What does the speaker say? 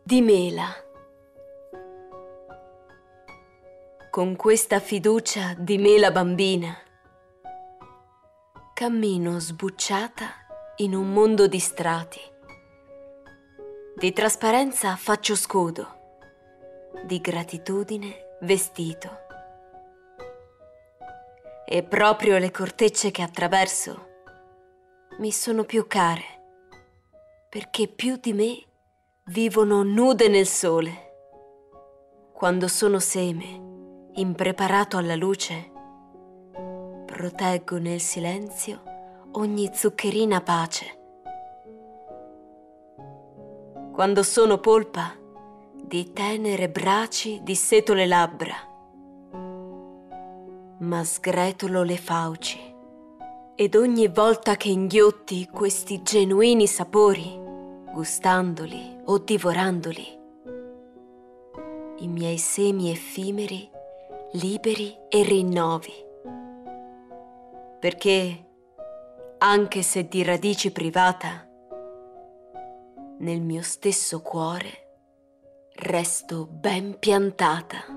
di mela. Con questa fiducia di mela bambina cammino sbucciata in un mondo di strati. Di trasparenza faccio scudo, di gratitudine vestito. E proprio le cortecce che attraverso mi sono più care, perché più di me vivono nude nel sole. Quando sono seme, impreparato alla luce, proteggo nel silenzio ogni zuccherina pace. Quando sono polpa, di tenere braci disseto le labbra, ma sgretolo le fauci. Ed ogni volta che inghiotti questi genuini sapori, gustandoli o divorandoli, i miei semi effimeri liberi e rinnovi. Perché, anche se di radici privata, nel mio stesso cuore resto ben piantata.